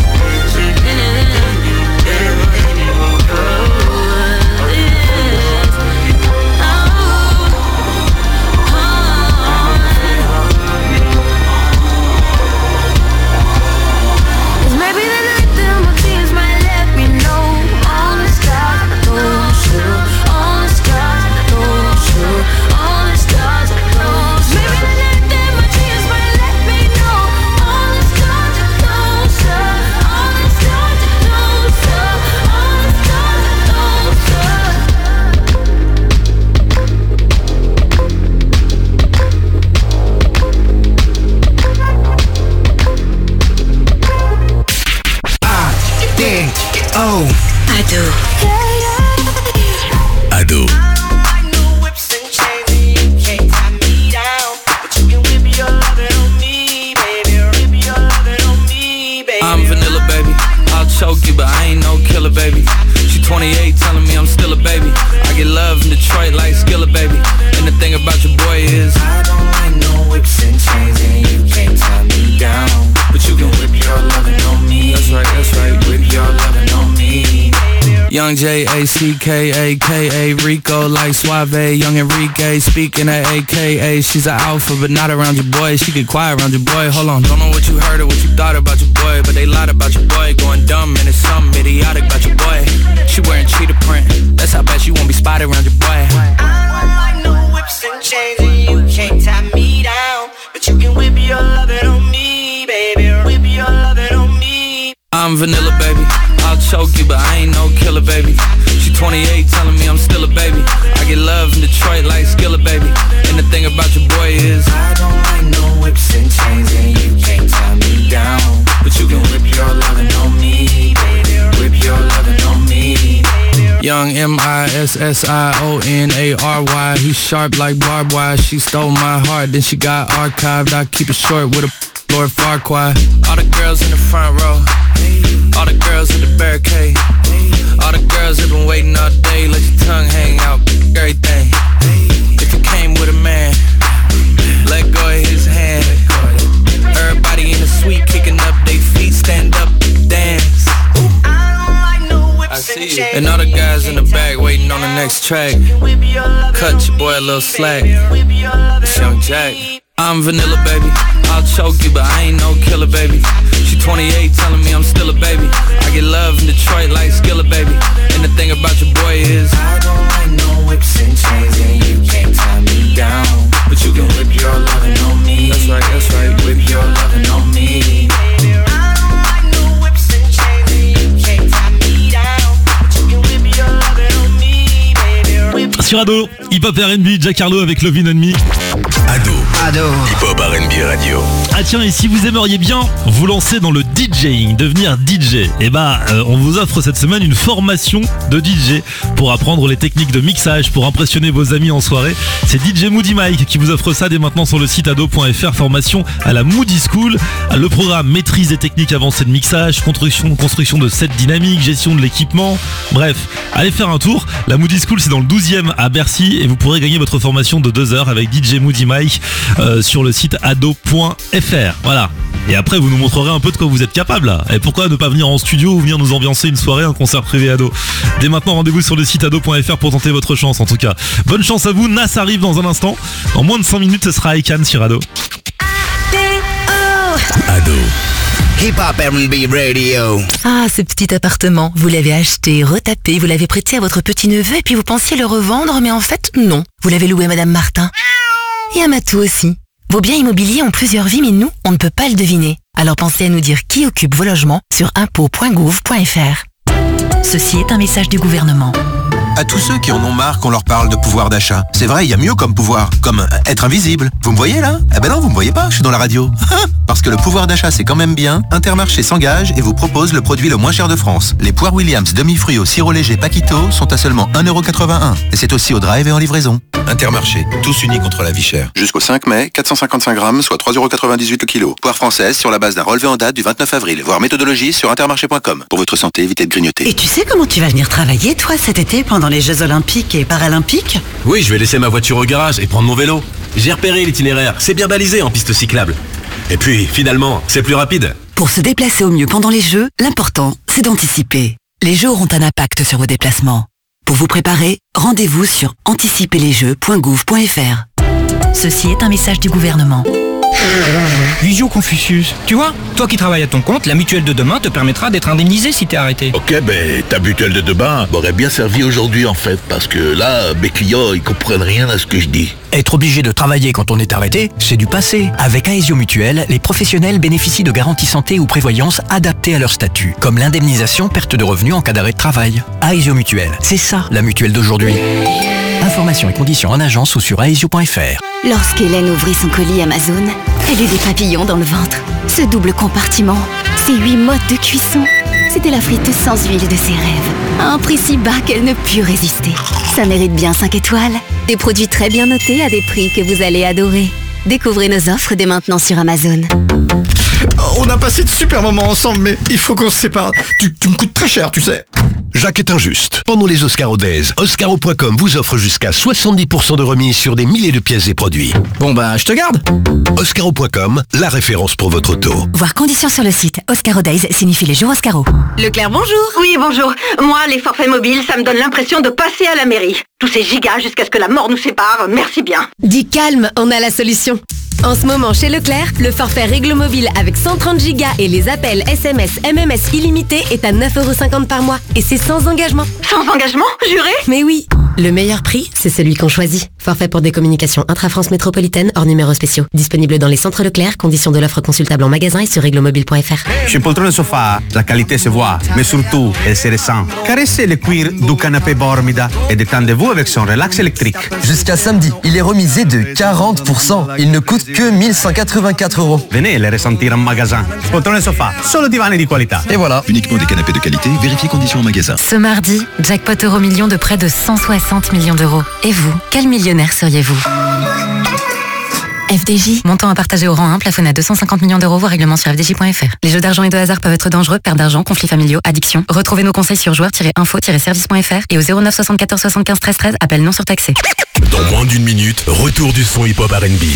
Cause maybe the night that my dreams might let me know. All the stars are closer. All the stars are closer. All the stars are closer. Maybe the night that my dreams might let me know. All the stars are closer. All the stars are closer. All the stars D O Ado. Ado. I'm vanilla, baby. I'll choke you, but I ain't no killer, baby. She twenty-eight, telling me I'm still a baby. I get love in Detroit like Skilla, baby. And the thing about your boy is I don't like no whips and chains, and you can't tie me down. But you can whip your lovin' on me. That's right, that's right. Whip your lovin' on me. Young J A C K A K A Rico like Suave. Young Enrique speaking at A K A. She's an alpha but not around your boy. She get quiet around your boy. Hold on, don't know what you heard or what you thought about your boy, but they lied about your boy. Going dumb and it's something idiotic about your boy. She wearing cheetah print. That's how bad she won't be spotted around your boy. I don't like no whips and chains, and you can't tie me down. But you can whip your lovin' on me, baby. Whip your lovin' on me. I'm vanilla, baby. I'll choke you, but I ain't no killer, baby. She twenty-eight, telling me I'm still a baby. I get love in Detroit like Skilla, baby. And the thing about your boy is I don't like no whips and chains, and you can't tie me down. But you can whip your lovin' on me, baby. Whip your lovin' on me. Young M I S S I O N A R Y. He's sharp like barbed wire. She stole my heart, then she got archived. I keep it short with a Lord Farquaad. All the girls in the front row, all the girls in the barricade, all the girls have been waiting all day. Let your tongue hang out, everything. If you came with a man, let go of his hand. Everybody in the suite kicking up their feet, stand up, dance. I see you. And all the guys in the back waiting on the next track. Cut your boy a little slack. It's Young Jack. I'm vanilla, baby. I'll choke you, but I ain't no killer, baby. She twenty-eight, telling me I'm still a baby. I get love in Detroit like Skilla, baby. And the thing about your boy is I don't like no whips and chains, and you can't tie me down. But you can whip your lovin' on me. That's right, that's right. Whip your lovin' on me. Sur Ado, hip hop R and B, Jack Harlow avec Lovin' on Me. Ado. Ado. Hip-Hop R and B Radio. Ah tiens, et si vous aimeriez bien vous lancer dans le DJing, devenir D J, eh ben, euh, on vous offre cette semaine une formation de D J pour apprendre les techniques de mixage, pour impressionner vos amis en soirée. C'est D J Moody Mike qui vous offre ça dès maintenant sur le site ado point f r, formation à la Moody School. Le programme maîtrise des techniques avancées de mixage, construction, construction de sets dynamiques, gestion de l'équipement. Bref, allez faire un tour. La Moody School, c'est dans le douzième à Bercy et vous pourrez gagner votre formation de deux heures avec D J Moody Mike euh, sur le site ado point f r. Voilà. Et après, vous nous montrerez un peu de quoi vous êtes capable là. Et pourquoi ne pas venir en studio ou venir nous ambiancer une soirée, un concert privé ado. Dès maintenant, rendez-vous sur le site ado point f r pour tenter votre chance en tout cas. Bonne chance à vous. Nas arrive dans un instant. Dans moins de cinq minutes, ce sera Icon sur Ado. Ado. Hip-Hop R and B Radio. Ah, ce petit appartement, vous l'avez acheté, retapé, vous l'avez prêté à votre petit-neveu et puis vous pensiez le revendre, mais en fait, non. Vous l'avez loué à Madame Martin. Et à Matou aussi. Vos biens immobiliers ont plusieurs vies, mais nous, on ne peut pas le deviner. Alors pensez à nous dire qui occupe vos logements sur impôts point gouv point f r. Ceci est un message du gouvernement. À tous ceux qui en ont marre qu'on leur parle de pouvoir d'achat. C'est vrai, il y a mieux comme pouvoir, comme être invisible. Vous me voyez là? Eh ben non, vous me voyez pas, je suis dans la radio. Parce que le pouvoir d'achat c'est quand même bien, Intermarché s'engage et vous propose le produit le moins cher de France. Les poires Williams demi-fruits au sirop léger Paquito sont à seulement un euro quatre-vingt-un. Et c'est aussi au drive et en livraison. Intermarché, tous unis contre la vie chère. Jusqu'au cinq mai, quatre cent cinquante-cinq grammes, soit trois euros quatre-vingt-dix-huit le kilo. Poire française sur la base d'un relevé en date du vingt-neuf avril. Voir méthodologie sur intermarché point com. Pour votre santé, évitez de grignoter. Et tu sais comment tu vas venir travailler, toi, cet été, pendant les Jeux Olympiques et Paralympiques? Oui, je vais laisser ma voiture au garage et prendre mon vélo. J'ai repéré l'itinéraire, c'est bien balisé en piste cyclable. Et puis, finalement, c'est plus rapide. Pour se déplacer au mieux pendant les Jeux, l'important, c'est d'anticiper. Les Jeux auront un impact sur vos déplacements. Pour vous préparer, rendez-vous sur anticiper les jeux point gouv point f r. Ceci est un message du gouvernement. Visio Confucius, tu vois, toi qui travailles à ton compte, la mutuelle de demain te permettra d'être indemnisé si t'es arrêté. Ok, ben ta mutuelle de demain m'aurait bien servi aujourd'hui en fait, parce que là, mes clients, ils comprennent rien à ce que je dis. Être obligé de travailler quand on est arrêté, c'est du passé. Avec Aesio Mutuelle, les professionnels bénéficient de garanties santé ou prévoyance adaptées à leur statut, comme l'indemnisation perte de revenus en cas d'arrêt de travail. Aesio Mutuelle, c'est ça la mutuelle d'aujourd'hui. Informations et conditions en agence ou sur aesio point f r. Lorsqu'Hélène ouvrit son colis Amazon, elle eut des papillons dans le ventre. Ce double compartiment, ces huit modes de cuisson, c'était la frite sans huile de ses rêves. À un prix si bas qu'elle ne put résister. Ça mérite bien cinq étoiles. Des produits très bien notés à des prix que vous allez adorer. Découvrez nos offres dès maintenant sur Amazon. On a passé de super moments ensemble, mais il faut qu'on se sépare. Tu, tu me coûtes très cher, tu sais. Jacques est injuste. Pendant les Oscaro Days, oscaro point com vous offre jusqu'à soixante-dix pour cent de remise sur des milliers de pièces et produits. Bon bah, je te garde. oscaro point com, la référence pour votre auto. Voir conditions sur le site. Oscaro Days signifie les jours Oscaro. Leclerc, bonjour. Oui, bonjour. Moi, les forfaits mobiles, ça me donne l'impression de passer à la mairie. Tous ces gigas jusqu'à ce que la mort nous sépare, merci bien. Dis calme, on a la solution. En ce moment, chez Leclerc, le forfait Réglo Mobile avec cent trente gigas et les appels S M S, M M S illimités est à neuf euros cinquante par mois. Et c'est sans engagement. Sans engagement, juré? Mais oui. Le meilleur prix, c'est celui qu'on choisit. Forfait pour des communications intra-France métropolitaine hors numéros spéciaux. Disponible dans les centres Leclerc, conditions de l'offre consultable en magasin et sur réglomobile point f r. Chez Poltrone Sofa, la qualité se voit, mais surtout, elle se ressent. Caressez le cuir du canapé Bormida et détendez-vous avec son relax électrique. Jusqu'à samedi, il est remisé de quarante pour cent. Il ne coûte que mille cent quatre-vingt-quatre euros. Venez les ressentir en magasin. Poltrone Sofa, solo divani di qualità. Et voilà. Uniquement des canapés de qualité, vérifiez conditions en magasin. Ce mardi, jackpot euro million de près de cent soixante millions d'euros. Et vous, quel millionnaire seriez-vous? F D J, montant à partager au rang un, plafonné à deux cent cinquante millions d'euros, voire règlement sur f d j point f r. Les jeux d'argent et de hasard peuvent être dangereux, perte d'argent, conflits familiaux, addiction. Retrouvez nos conseils sur joueurs tiret info tiret service point f r et au zéro neuf soixante-quatorze soixante-quinze treize treize, appel non surtaxé. Dans moins d'une minute, retour du son hip-hop R and B.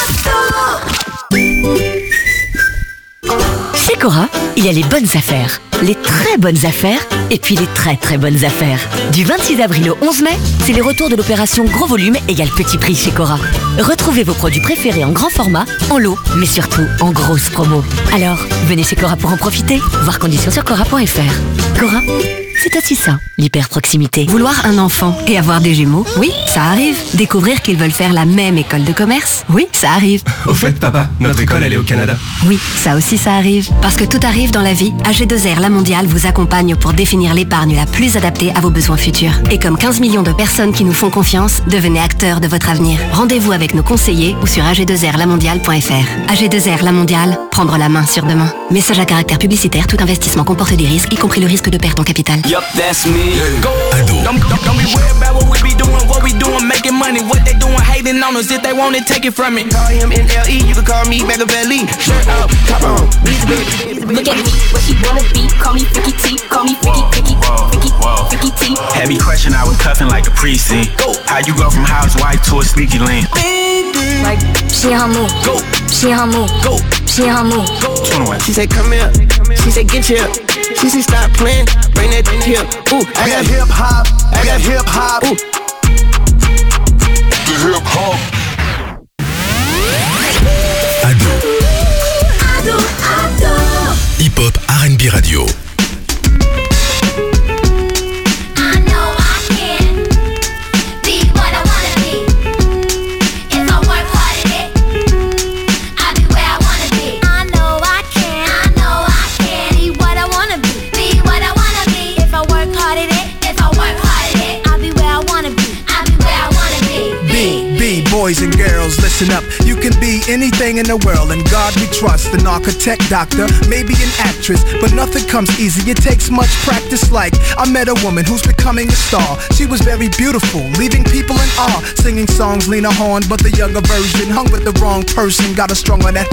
Chez Cora, il y a les bonnes affaires, les très bonnes affaires et puis les très très bonnes affaires. Du vingt-six avril au onze mai, c'est les retours de l'opération Gros Volume égale Petit Prix chez Cora. Retrouvez vos produits préférés en grand format, en lot, mais surtout en grosse promo. Alors, venez chez Cora pour en profiter. Voir conditions sur cora point f r. Cora, C'est aussi ça, l'hyperproximité. Vouloir un enfant et avoir des jumeaux, oui, ça arrive. Découvrir qu'ils veulent faire la même école de commerce, oui, ça arrive. Au fait, papa, notre école, elle est au Canada. Oui, ça aussi, ça arrive. Parce que tout arrive dans la vie, A G deux R La Mondiale vous accompagne pour définir l'épargne la plus adaptée à vos besoins futurs. Et comme quinze millions de personnes qui nous font confiance, devenez acteurs de votre avenir. Rendez-vous avec nos conseillers ou sur a g deux r la mondiale point f r. A G deux R La Mondiale, prendre la main sur demain. Message à caractère publicitaire, tout investissement comporte des risques, y compris le risque de perte en capital. Yup, that's me. Go. Ado. Don't, don't, don't be worried about what we be doing, what we doing, making money. What they doing, hating on us. If they want it, take it from me. Call him N L E, you can call me Machiavelli. Shirt up, top on, beat the Look at me, what she wanna be. Call me Freaky T, call me Freaky, Freaky, Freaky, Freaky T. Had me question, I was cuffing like a precinct. Go. How you go from housewife to a sneaky link? Like, she on move. Go. She on move. Go. She on move. twenty-one. She said, come here. She said, get here. She said, stop playing. Bring that here. Ooh, I got hip hop. I got hip hop. Ooh. The hip hop. Ado. Ado, Ado. Hip Hop R and B Radio. Boys and girls, listen up. You can be anything in the world, and God we trust. An architect, doctor, maybe an actress, but nothing comes easy. It takes much practice. Like I met a woman who's becoming a star. She was very beautiful, leaving people in awe. Singing songs, Lena Horne, but the younger version hung with the wrong person. Got her strung on that.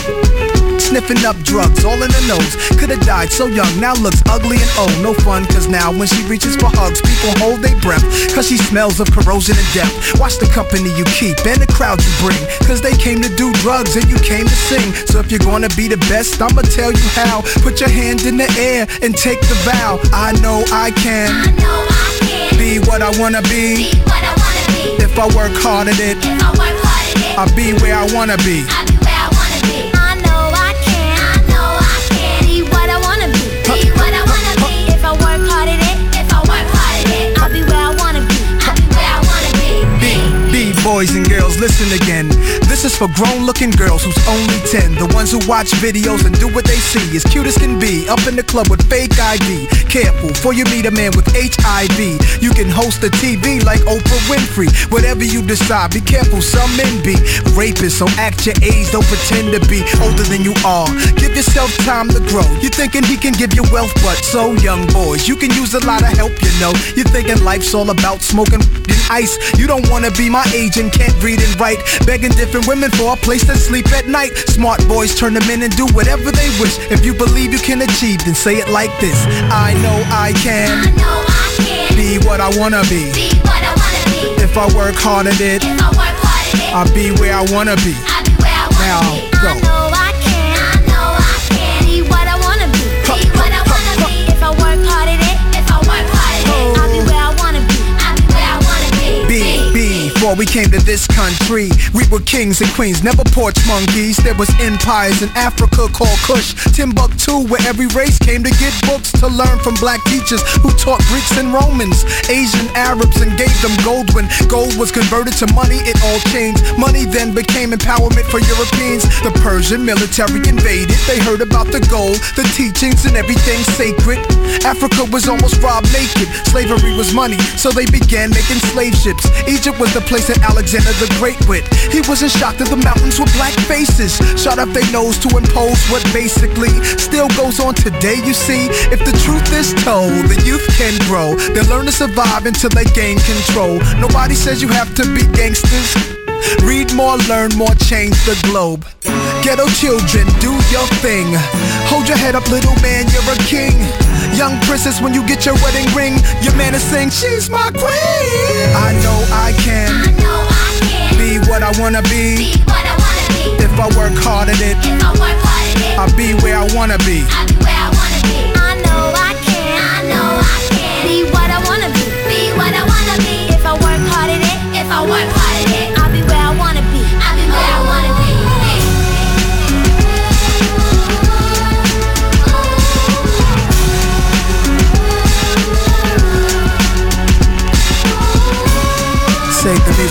Sniffing up drugs, all in her nose. Could've died so young, now looks ugly and old. No fun, cause now when she reaches for hugs, people hold their breath, cause she smells of corrosion and death. Watch the company you keep and the crowd you bring, cause they came to do drugs and you came to sing. So if you're gonna be the best, I'ma tell you how. Put your hand in the air and take the vow. I know I can, I know I can be what I wanna be. Be what I wanna be. If I work hard at it, If I work hard at it, I'll be where I wanna be. I'll be where I wanna be. I know I can, I know I can be what I wanna be. Be what I wanna be. If I work hard at it, if I work hard at it, I'll be where I wanna be. I'll be where I wanna be. Be, be boys and girls, listen again. This is for grown-looking girls who's only ten. The ones who watch videos and do what they see. As cute as can be, up in the club with fake I D. Careful, for you meet a man with H I V. You can host a T V like Oprah Winfrey. Whatever you decide, be careful, some men be rapists. So act your age, don't pretend to be older than you are. Give yourself time to grow. You're thinking he can give you wealth, but so young boys, you can use a lot of help, you know. You're thinking life's all about smoking and ice. You don't wanna be my age and can't read and write, begging different women for a place to sleep at night. Smart boys turn them in and do whatever they wish. If you believe you can achieve, then say it like this. I know I can, I know I can be what I wanna be. Be what I wanna be. If I work hard at it, If I work hard at it, I'll be where I wanna be. I'll be where I wanna Now, be. go. I know I can, I know I can be what I wanna be. Be what I wanna be. If I work hard at it, if I work hard at it, I'll be where I wanna be. I'll be where I wanna be. Be, be, before we came to this country, we were kings and queens, never porch monkeys. There was empires in Africa called Kush, Timbuktu, where every race came to get books to learn from black teachers who taught Greeks and Romans, Asian Arabs, and gave them gold. When gold was converted to money, it all changed. Money then became empowerment for Europeans. The Persian military invaded. They heard about the gold, the teachings, and everything sacred. Africa was almost robbed naked. Slavery was money, so they began making slave ships. Egypt was the place that Alexander the Great went. He wasn't shocked that the mountains were black faces, shot up their nose to impose what basically still goes on today. You see, if the truth is told, the youth can grow. They'll learn to survive until they gain control. Nobody says you have to be gangsters. Read more, learn more, change the globe. Ghetto children, do your thing. Hold your head up, little man, you're a king. Young princess, when you get your wedding ring, your man is saying, she's my queen. I know I can, I know I can be what I wanna be. Be what I wanna be. If I work hard at it, If I work hard at it, I'll be where I wanna be. I'll be where I wanna be. I know I can, I know I can be what I wanna be. Be what I wanna be. If I work hard at it, if I work hard at it, I'll be where I wanna be. I'll be where I wanna be.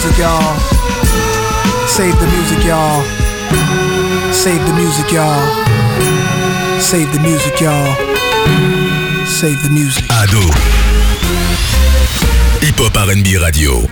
music, y'all. Save the music, y'all. Save the music, y'all. Save the music, y'all. Save the music. Ado. Hip Hop R and B Radio.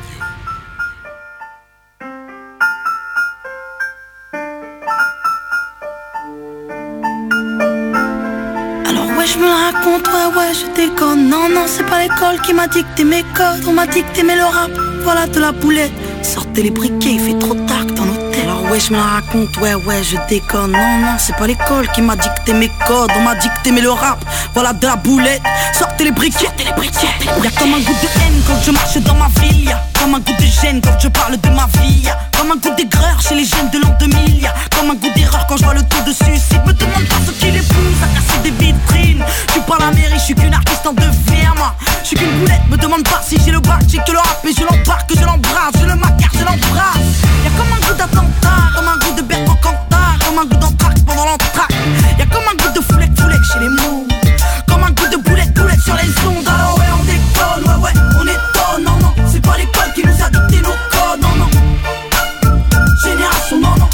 Ouais, je me la raconte, ouais, ouais, je déconne. Non, non, c'est pas l'école qui m'a dicté mes codes. On m'a dicté mais le rap, voilà de la boulette. Sortez les briquets, il fait trop tard dans l'hôtel. Alors ouais, je me la raconte, ouais, ouais, je déconne. Non, non, c'est pas l'école qui m'a dicté mes codes. On m'a dicté mais le rap, voilà de la boulette. Sortez les briquets, sortez les briquets. Y'a comme un goût de haine quand je marche dans ma ville. Y'a comme un goût de gêne quand je parle de ma vie. Y'a comme un goût d'aigreur chez les jeunes de l'an deux mille. Y'a comme un goût d'erreur quand je vois le taux de suicide. Me demande pas ce qui les pousse à casser des vitrines. Je suis pas la mairie, je suis qu'une artiste en devenir, moi. Je suis qu'une boulette, me demande pas si j'ai le bac, j'ai que le rap. Et je l'embarque, je l'embrasse, je le macarre, je l'embrasse. Y'a comme un goût d'attentat, comme un goût de Bertrand Cantat, comme un goût d'entraque pendant l'entraque. Y'a comme un goût de foulette, foulette chez les mots. Comme un goût de boulette, boulette sur les ondes. Alors ouais, on déconne, ouais, ouais, on étonne, non, non. C'est pas l'école qui nous a dicté nos codes, non, non. Génération, non, non.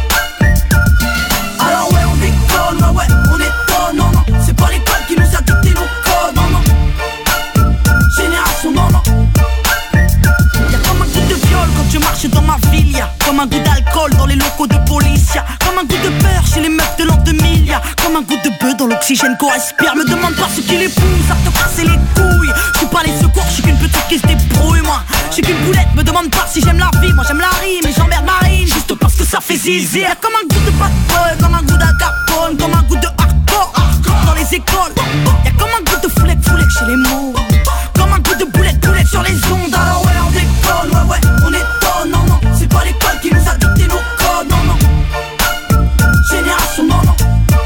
Alors ouais, on déconne, ouais, ouais, on étonne, non, non. C'est pas l'école qui nous a dicté nos codes, non, non. Génération, non, non. Y'a comme un goût de viol quand je marche dans ma ville. Y'a comme un goût d'alcool dans les locaux de police. Y'a comme un goût de peur chez les meufs de l'an deux mille. Y'a comme un goût de bœuf dans l'oxygène qu'on respire. Me demande pas ce qui les pousse à te casser les couilles. Je suis pas les secours, je suis qu'une petite qui se débrouille, moi. Je suis qu'une boulette, me demande pas si j'aime la vie. Moi j'aime la rime et j'emmerde Marine juste parce que ça fait zizi. Y'a comme un goût de bad boy, comme un goût d'Acapone, comme un goût de hardcore, hardcore dans les écoles. Y'a comme un goût de foulette, foulette chez les mots. Comme un goût de boulette, boulette sur les ondes. Alors ouais, on déconne, ouais, ouais, on étonne, non, non. C'est pas l'école qui nous a dicté nos codes, non, non. Génération, non, non.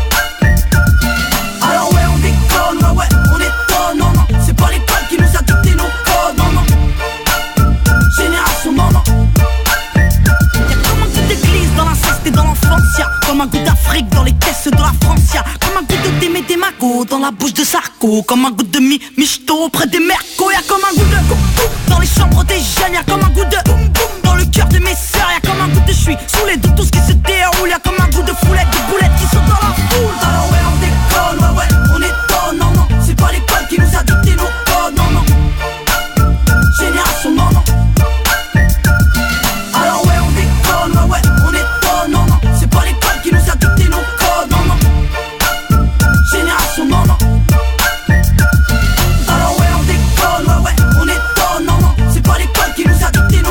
Alors ouais, on déconne, ouais, ouais, on étonne, non, non. C'est pas l'école qui nous a dicté nos codes, non, non. Génération, non, non. Y'a comme un goût d'église dans l'inceste et dans l'enfance. Y'a comme un goût d'Afrique dans les caisses de la France. Y'a comme un goût de Démé des Magots dans la bouche de Sarko. Comme un goût de mi michto auprès des mercos. Y'a comme un goût de boum boum dans les chambres des jeunes. Y'a comme un goût de boum boum dans le cœur de mes sœurs. Y'a comme un goût de je suis saoulé de tout ce qui se déroule. Y'a comme un goût de foulette, de boulettes qui sont dans la foule. Alors ouais, on déconne, ouais, ouais, on étonne, non, non. C'est pas l'école qui nous a dicté nos codes, non, non. Génération, non, non. Alors ouais, on déconne, ouais, ouais, on étonne, non, non. C'est pas l'école qui nous a dicté nos codes, non, non. Génération, non, non. Alors ouais, on déconne, ouais, ouais, on étonne, non, non. C'est pas l'école qui nous a dicté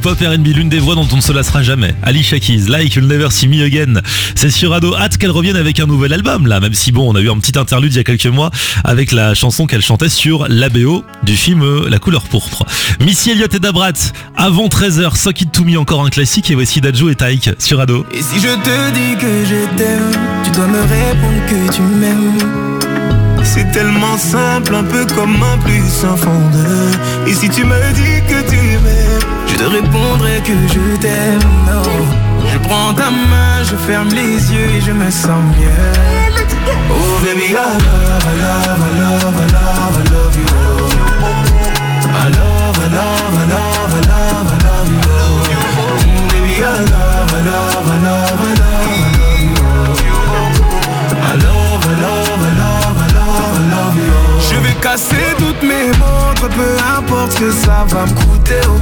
pop R and B, l'une des voix dont on ne se lassera jamais. Alicia Keys, Like You'll Never See Me Again. C'est sur Ado. Hâte qu'elle revienne avec un nouvel album là, même si bon, on a eu un petit interlude il y a quelques mois avec la chanson qu'elle chantait sur l'A B O du film La Couleur Pourpre. Missy Elliott et Dabrat, avant treize heures, Suck It To Me, encore un classique, et voici Dadju et Taïk sur Ado. Et si je te dis que je t'aime, tu dois me répondre que tu m'aimes. C'est tellement simple, un peu comme un plus sans fondeur. Et si tu me dis que tu m'aimes, je te répondrai que je t'aime. Oh. Je prends ta main, je ferme les yeux et je me sens mieux. Oh baby, I love, I love, I love, I love, I love you. I love, I love, I love, I love, I love you. Baby, I love, I love, I love, I love, I love you. I love, I love, I love, I love, I love you. Je vais casser toutes mes montres, peu importe ce que ça va me coûter. Oh.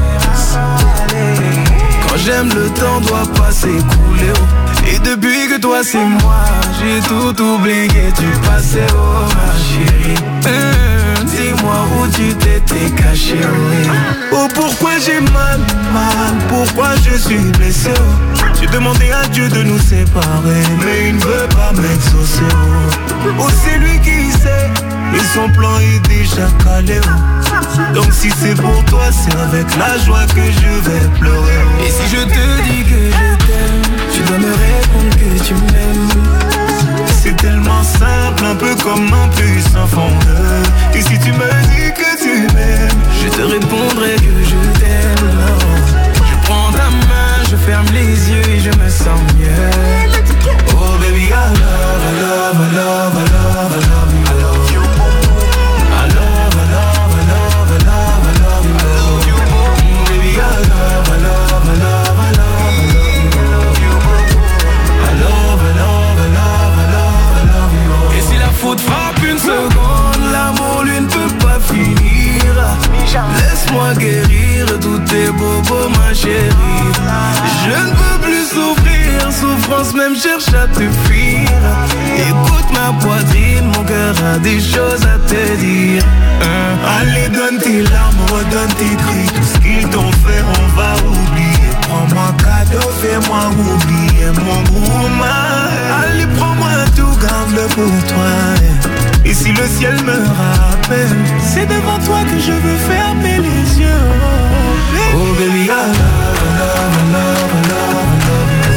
Quand j'aime, le temps doit pas s'écouler. Oh. Et depuis que toi c'est moi, j'ai tout oublié, tu passais, oh ma chérie. Mmh, dis-moi où tu t'étais caché. Oh, oh pourquoi j'ai mal, mal, pourquoi je suis blessé. Oh. J'ai demandé à Dieu de nous séparer, mais il ne veut pas m'exaucer. Oh, oh c'est lui qui sait, et son plan est déjà calé. Oh. Donc si c'est pour toi, c'est avec la joie que je vais pleurer. Oh. Et si je te dis que je t'aime, tu dois me répondre que tu m'aimes. C'est tellement simple, un peu comme un puissant fondeur. Et si tu me dis que tu m'aimes, je te répondrai que je t'aime. Oh. Je prends ta main, je ferme les yeux et je me sens mieux. Oh baby, I love, I love, I love, I love, I love you. I love, I love, I love, I love, I love you. Baby, I love, I love, I love, I love, I love you. I love, I love, I love, I love, I love you. Et si la faute frappe une seconde, l'amour lui ne peut pas finir. Laisse-moi guérir tous tes bobos, ma chérie. Je ne peux plus souffrir, souffrance même cherche à te fuir. Écoute ma poitrine, mon cœur a des choses à te dire. hein. Allez donne tes larmes, redonne tes cris. Tout ce qu'ils t'ont fait on va oublier. Prends-moi cadeau, fais-moi oublier mon woman. Allez prends-moi tout, garde-le pour toi. Et si le ciel me rappelle, c'est devant toi que je veux fermer les yeux. Oh baby, I love, I love, I love, I love, I love you.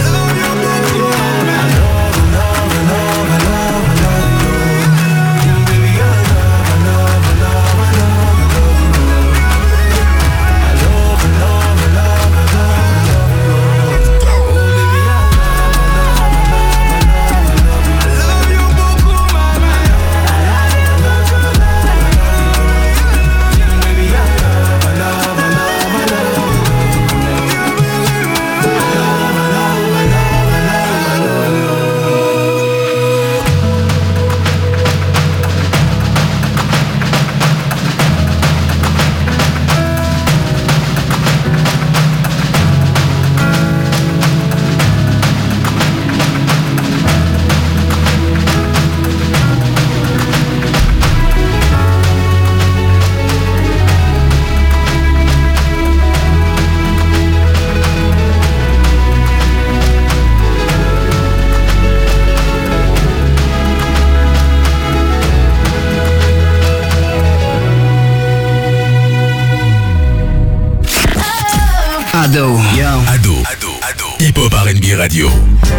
Ado. Ado. Ado. Ado. Hip-hop R and B Radio.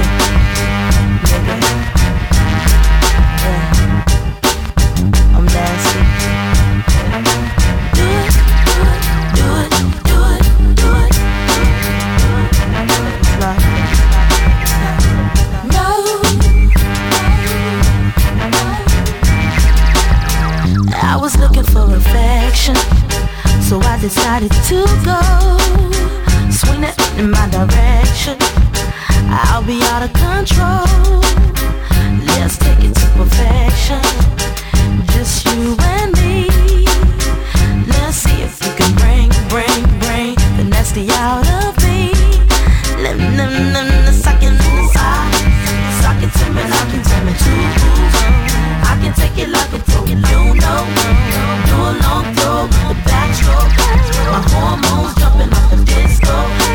I'm dancing. Do it, do it, do it, do it, do it. No. I was looking for affection, so I decided to go. Swing it in my direction, I'll be out of control. Let's take it to perfection, just you and me. Let's see if you can bring, bring, bring the nasty out of me. Let me, let me, let me suck it inside. Suck it to me like you tell me to. I can take it like a pro, you know. Do a long throw with the backstroke. My hormones jumping off the disco.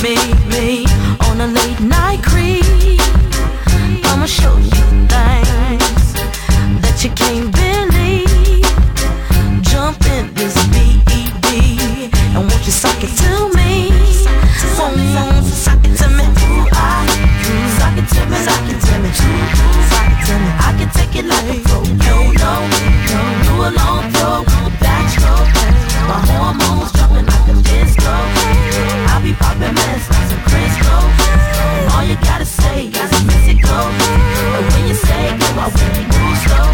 me, me on a late night creep. I'ma show you things that you can't believe. Jump in this B E D and won't you suck it to me? Won't you suck it to me? Ooh, I, suck it to me, suck it to me, suck it to me. I can take it like a pro, you know. Do a long throw, backstroke. My hormones jumping like a disco. I'll be popping mess like some Crisco. And all you gotta say is Mexico. And when you say go, I want you move slow.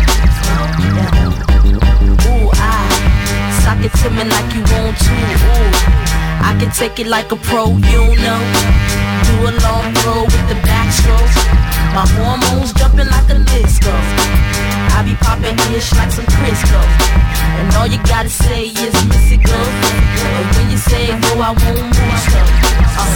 Ooh, I sock it to me like you want to. Ooh, I can take it like a pro, you know. Do a long throw with the backstroke. My hormones jumping like a disco. I be popping ish like some Crisco. And all you gotta say is Mexico. And when you say go, I won't move slow. Uh,